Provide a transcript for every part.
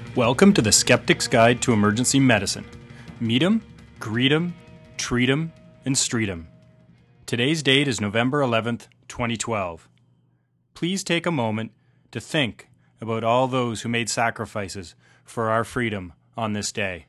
Welcome to the Skeptic's Guide to Emergency Medicine. Meet 'em, greet 'em, treat 'em, and street 'em. Today's date is November 11th, 2012. Please take a moment to think about all those who made sacrifices for our freedom on this day.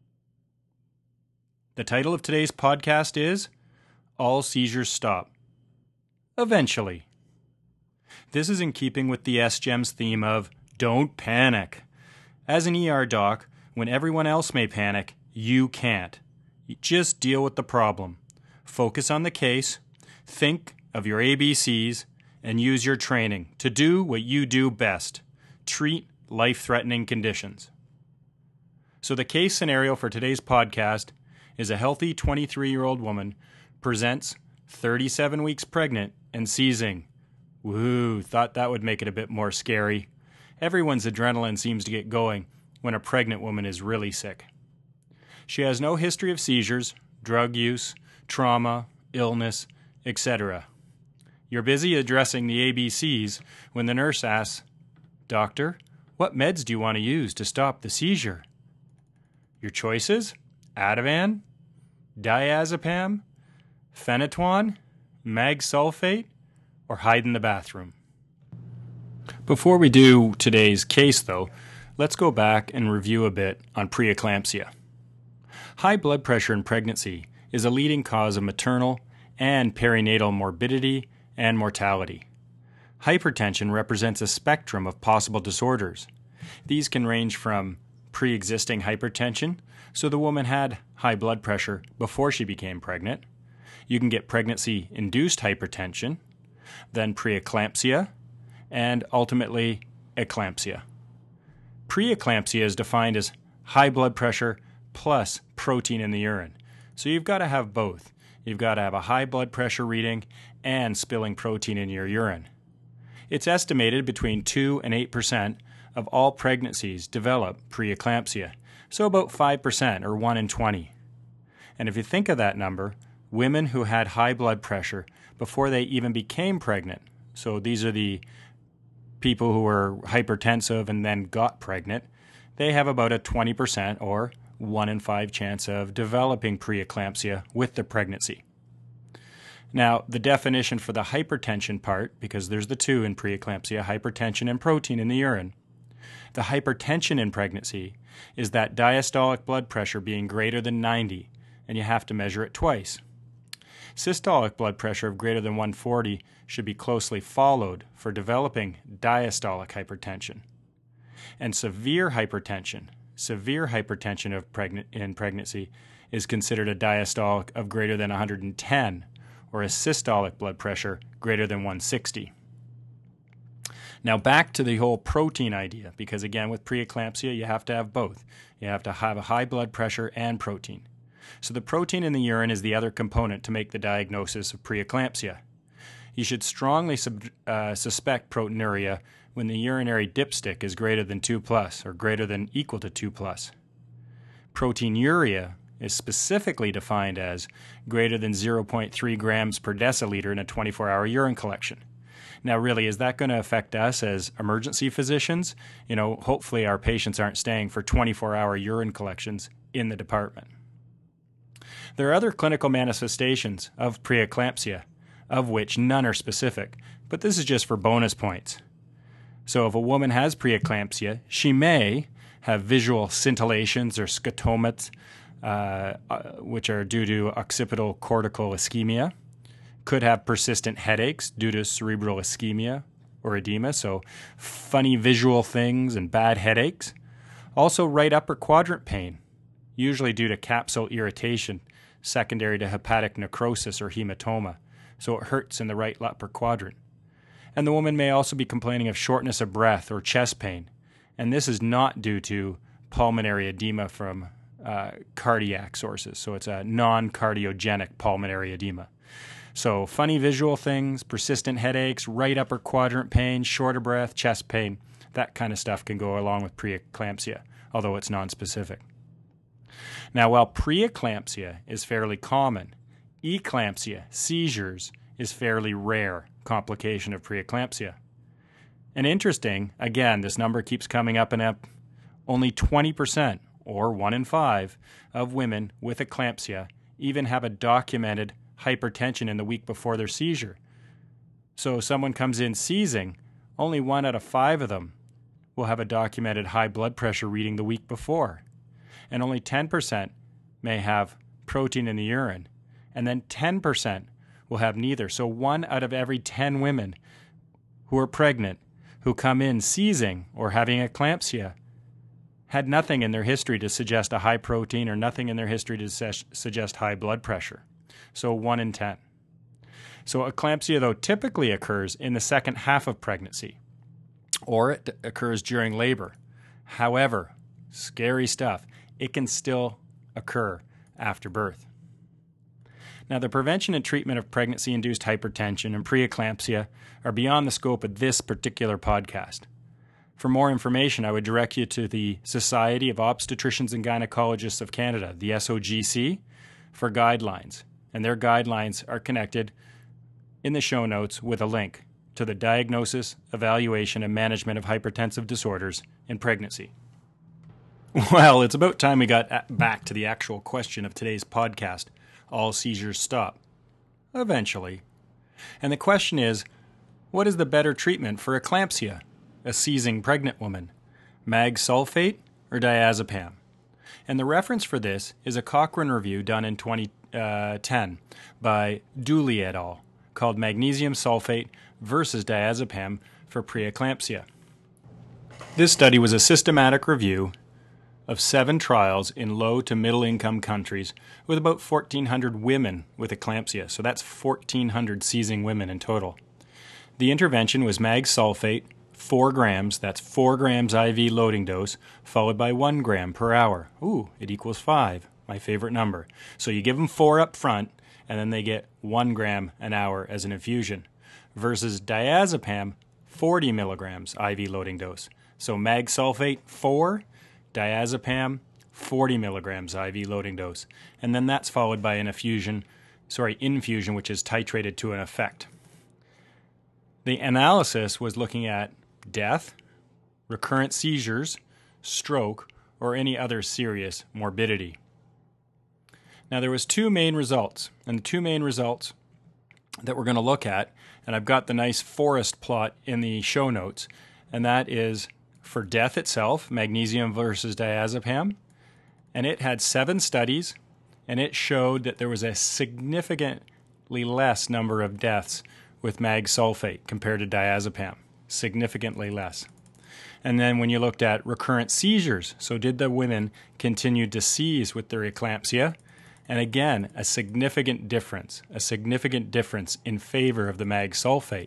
The title of today's podcast is All Seizures Stop. Eventually. This is in keeping with the SGEM's theme of Don't Panic. As an ER doc, when everyone else may panic, you can't. You just deal with the problem. Focus on the case, think of your ABCs, and use your training to do what you do best. Treat life-threatening conditions. So the case scenario for today's podcast is a healthy 23-year-old woman presents 37 weeks pregnant and seizing. Woo, thought that would make it a bit more scary. Everyone's adrenaline seems to get going when a pregnant woman is really sick. She has no history of seizures, drug use, trauma, illness, etc. You're busy addressing the ABCs when the nurse asks, "Doctor, what meds do you want to use to stop the seizure?" Your choices? Ativan, diazepam, phenytoin, mag sulfate, or hide in the bathroom. Before we do today's case, though, let's go back and review a bit on preeclampsia. High blood pressure in pregnancy is a leading cause of maternal and perinatal morbidity and mortality. Hypertension represents a spectrum of possible disorders. These can range from pre-existing hypertension, so the woman had high blood pressure before she became pregnant. You can get pregnancy-induced hypertension, then preeclampsia, and ultimately eclampsia. Preeclampsia is defined as high blood pressure plus protein in the urine. So you've got to have both. You've got to have a high blood pressure reading and spilling protein in your urine. It's estimated between 2 and 8% of all pregnancies develop preeclampsia, so about 5% or 1 in 20. And if you think of that number, women who had high blood pressure before they even became pregnant, so these are the people who were hypertensive and then got pregnant, they have about a 20% or 1 in 5 chance of developing preeclampsia with the pregnancy. Now, the definition for the hypertension part, because there's the two in preeclampsia, hypertension and protein in the urine. The hypertension in pregnancy is that diastolic blood pressure being greater than 90, and you have to measure it twice. Systolic blood pressure of greater than 140 should be closely followed for developing diastolic hypertension. And severe hypertension in pregnancy is considered a diastolic of greater than 110 or a systolic blood pressure greater than 160. Now back to the whole protein idea, because again with preeclampsia you have to have both. You have to have a high blood pressure and protein. So the protein in the urine is the other component to make the diagnosis of preeclampsia. You should strongly suspect proteinuria when the urinary dipstick is greater than 2+ or greater than equal to 2+. Proteinuria is specifically defined as greater than 0.3 grams per deciliter in a 24-hour urine collection. Now really, is that going to affect us as emergency physicians? Hopefully our patients aren't staying for 24-hour urine collections in the department. There are other clinical manifestations of preeclampsia, of which none are specific, but this is just for bonus points. So if a woman has preeclampsia, she may have visual scintillations or scotomas, which are due to occipital cortical ischemia, could have persistent headaches due to cerebral ischemia or edema, so funny visual things and bad headaches. Also right upper quadrant pain, usually due to capsule irritation secondary to hepatic necrosis or hematoma, so it hurts in the right upper quadrant. And the woman may also be complaining of shortness of breath or chest pain, and this is not due to pulmonary edema from cardiac sources, so it's a non-cardiogenic pulmonary edema. So funny visual things, persistent headaches, right upper quadrant pain, short of breath, chest pain, that kind of stuff can go along with preeclampsia, although it's nonspecific. Now, while preeclampsia is fairly common, eclampsia, seizures, is fairly rare complication of preeclampsia. And interesting, again, this number keeps coming up and up Only 20%, or 1 in 5, of women with eclampsia even have a documented hypertension in the week before their seizure. So if someone comes in seizing, only 1 out of 5 of them will have a documented high blood pressure reading the week before. And only 10% may have protein in the urine. And then 10% will have neither. So 1 out of every 10 women who are pregnant, who come in seizing or having eclampsia, had nothing in their history to suggest a high protein or nothing in their history to suggest high blood pressure. So 1 in 10. So eclampsia, though, typically occurs in the second half of pregnancy, or it occurs during labor. However, scary stuff, it can still occur after birth. Now, the prevention and treatment of pregnancy-induced hypertension and preeclampsia are beyond the scope of this particular podcast. For more information, I would direct you to the Society of Obstetricians and Gynecologists of Canada, the SOGC, for guidelines. And their guidelines are connected in the show notes with a link to the diagnosis, evaluation, and management of hypertensive disorders in pregnancy. Well, it's about time we got back to the actual question of today's podcast. All seizures stop. Eventually. And the question is, what is the better treatment for eclampsia, a seizing pregnant woman? Mag sulfate or diazepam? And the reference for this is a Cochrane review done in 2010 by Dooley et al. Called Magnesium Sulfate versus Diazepam for Preeclampsia. This study was a systematic review of 7 trials in low to middle income countries with about 1,400 women with eclampsia. So that's 1,400 seizing women in total. The intervention was mag sulfate, 4 grams, that's 4 grams IV loading dose, followed by 1 gram per hour. Ooh, it equals 5, my favorite number. So you give them 4 up front, and then they get 1 gram an hour as an infusion, versus diazepam, 40 milligrams IV loading dose. So mag sulfate, 4, diazepam, 40 milligrams IV loading dose. And then that's followed by an infusion, which is titrated to an effect. The analysis was looking at death, recurrent seizures, stroke, or any other serious morbidity. Now, there was 2 main results, and the 2 main results that we're going to look at, and I've got the nice forest plot in the show notes, and that is for death itself, magnesium versus diazepam, and it had 7 studies, and it showed that there was a significantly less number of deaths with mag sulfate compared to diazepam, significantly less. And then when you looked at recurrent seizures, so did the women continue to seize with their eclampsia? And again, a significant difference in favor of the mag sulfate.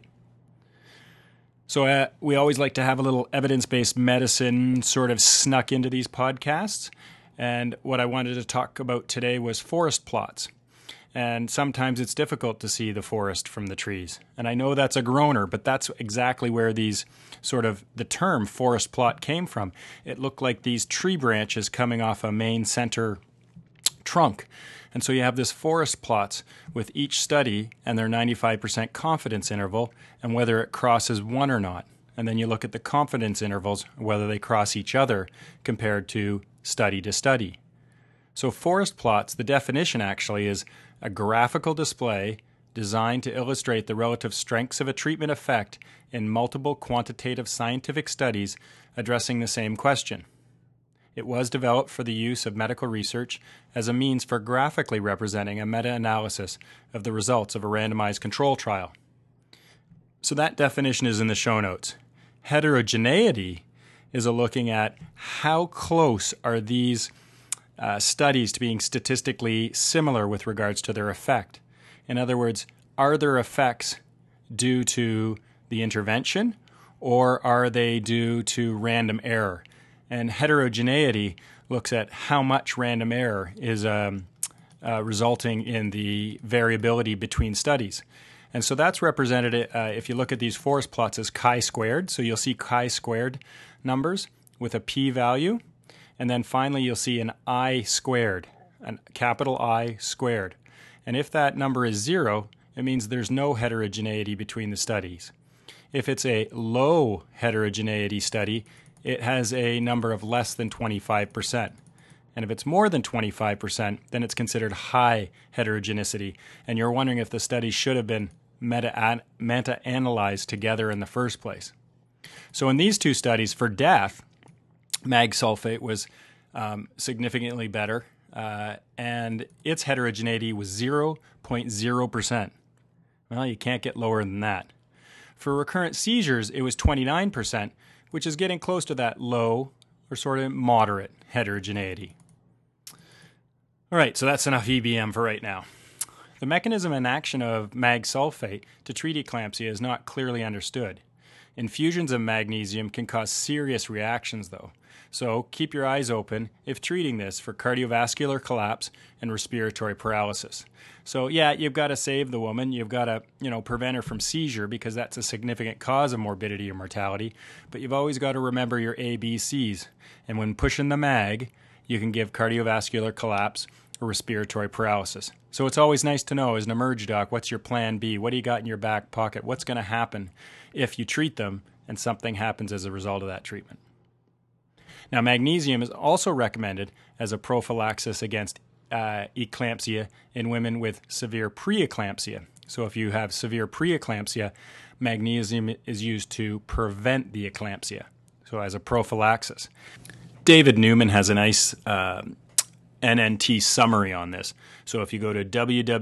So we always like to have a little evidence-based medicine sort of snuck into these podcasts. And what I wanted to talk about today was forest plots. And sometimes it's difficult to see the forest from the trees. And I know that's a groaner, but that's exactly where the term forest plot came from. It looked like these tree branches coming off a main center trunk. And so you have this forest plots with each study and their 95% confidence interval and whether it crosses one or not. And then you look at the confidence intervals, whether they cross each other compared to study to study. So forest plots, the definition actually is a graphical display designed to illustrate the relative strengths of a treatment effect in multiple quantitative scientific studies addressing the same question. It was developed for the use of medical research as a means for graphically representing a meta-analysis of the results of a randomized control trial. So that definition is in the show notes. Heterogeneity is a looking at how close are these studies to being statistically similar with regards to their effect. In other words, are their effects due to the intervention or are they due to random error? And heterogeneity looks at how much random error is resulting in the variability between studies. And so that's represented, if you look at these forest plots, as chi-squared. So you'll see chi-squared numbers with a p-value. And then finally you'll see an I-squared, a capital I squared. And if that number is 0, it means there's no heterogeneity between the studies. If it's a low heterogeneity study, it has a number of less than 25%. And if it's more than 25%, then it's considered high heterogeneity. And you're wondering if the study should have been meta-analyzed together in the first place. So in these two studies for death, mag sulfate was significantly better, and its heterogeneity was 0.0%. Well, you can't get lower than that. For recurrent seizures, it was 29%, which is getting close to that low or sort of moderate heterogeneity. All right, so that's enough EBM for right now. The mechanism and action of mag sulfate to treat eclampsia is not clearly understood. Infusions of magnesium can cause serious reactions, though. So keep your eyes open if treating this for cardiovascular collapse and respiratory paralysis. So yeah, you've got to save the woman. You've got to, prevent her from seizure because that's a significant cause of morbidity or mortality. But you've always got to remember your ABCs. And when pushing the mag, you can give cardiovascular collapse or respiratory paralysis. So it's always nice to know, as an emerge doc, what's your plan B? What do you got in your back pocket? What's going to happen if you treat them and something happens as a result of that treatment? Now, magnesium is also recommended as a prophylaxis against eclampsia in women with severe preeclampsia. So if you have severe preeclampsia, magnesium is used to prevent the eclampsia, so as a prophylaxis. David Newman has a nice NNT summary on this. So if you go to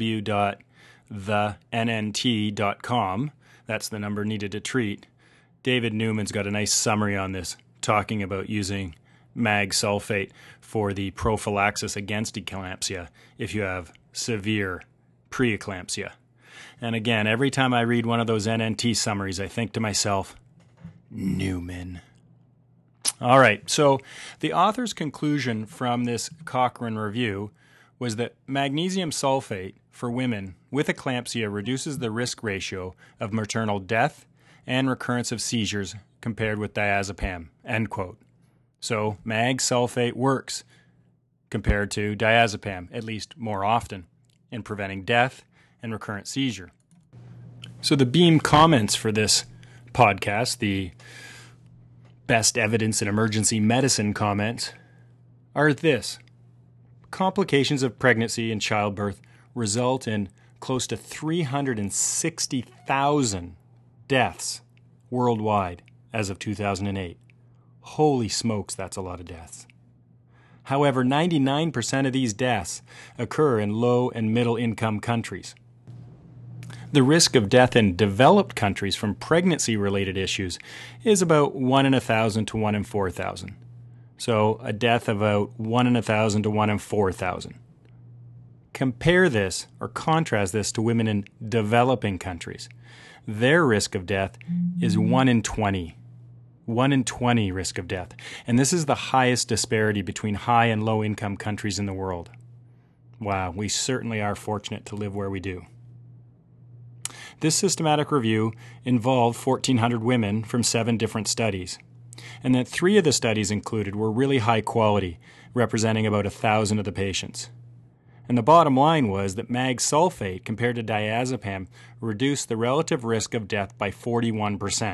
www.thennt.com, that's the number needed to treat, David Newman's got a nice summary on this, talking about using mag sulfate for the prophylaxis against eclampsia if you have severe preeclampsia. And again, every time I read one of those NNT summaries, I think to myself, Newman. All right, so the author's conclusion from this Cochrane review was that magnesium sulfate for women with eclampsia reduces the risk ratio of maternal death and recurrence of seizures compared with diazepam, end quote. So mag sulfate works compared to diazepam, at least more often, in preventing death and recurrent seizure. So the Beam comments for this podcast, the best evidence in emergency medicine comments, are this: complications of pregnancy and childbirth result in close to 360,000 deaths worldwide as of 2008. Holy smokes, that's a lot of deaths. However, 99% of these deaths occur in low and middle income countries. The risk of death in developed countries from pregnancy-related issues is about 1 in 1,000 to 1 in 4,000. So a death of about 1 in 1,000 to 1 in 4,000. Compare this or contrast this to women in developing countries. Their risk of death is 1 in 20. 1 in 20 risk of death. And this is the highest disparity between high and low income countries in the world. Wow, we certainly are fortunate to live where we do. This systematic review involved 1,400 women from 7 different studies, and that 3 of the studies included were really high quality, representing about 1,000 of the patients. And the bottom line was that mag sulfate compared to diazepam reduced the relative risk of death by 41%.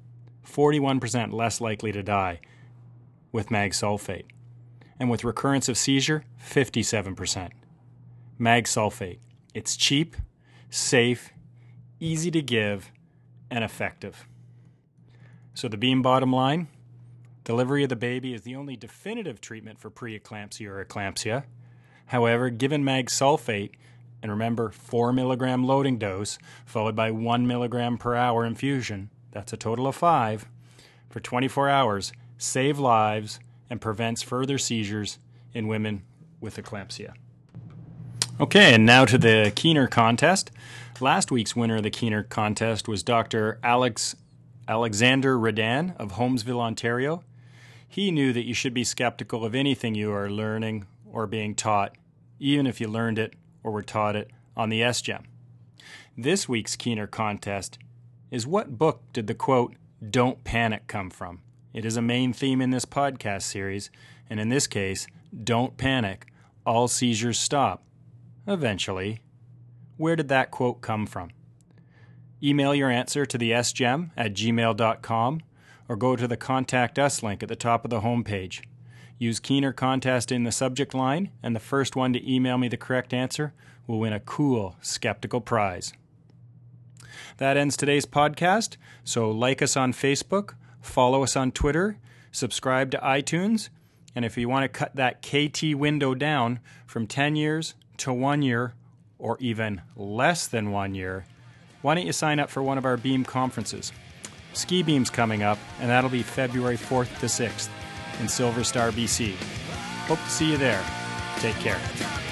41% less likely to die with mag sulfate. And with recurrence of seizure, 57%. Mag sulfate. It's cheap, safe, easy to give, and effective. So the Beam bottom line: delivery of the baby is the only definitive treatment for preeclampsia or eclampsia. However, given mag sulfate, and remember 4 milligram loading dose followed by 1 milligram per hour infusion, that's a total of 5, for 24 hours, save lives and prevents further seizures in women with eclampsia. Okay, and now to the Keener contest. Last week's winner of the Keener contest was Dr. Alexander Redan of Holmesville, Ontario. He knew that you should be skeptical of anything you are learning or being taught, even if you learned it or were taught it on the SGEM. This week's Keener contest is: what book did the quote, "Don't panic," come from? It is a main theme in this podcast series, and in this case, don't panic, all seizures stop. Eventually. Where did that quote come from? Email your answer to the sgem@gmail.com or go to the Contact Us link at the top of the homepage. Use Keener Contest in the subject line, and the first one to email me the correct answer will win a cool Skeptical prize. That ends today's podcast, so like us on Facebook, follow us on Twitter, subscribe to iTunes, and if you want to cut that KT window down from 10 years to 1 year, or even less than 1 year, why don't you sign up for one of our BEAM conferences? Ski Beam's coming up, and that'll be February 4th to 6th in Silver Star, BC. Hope to see you there. Take care.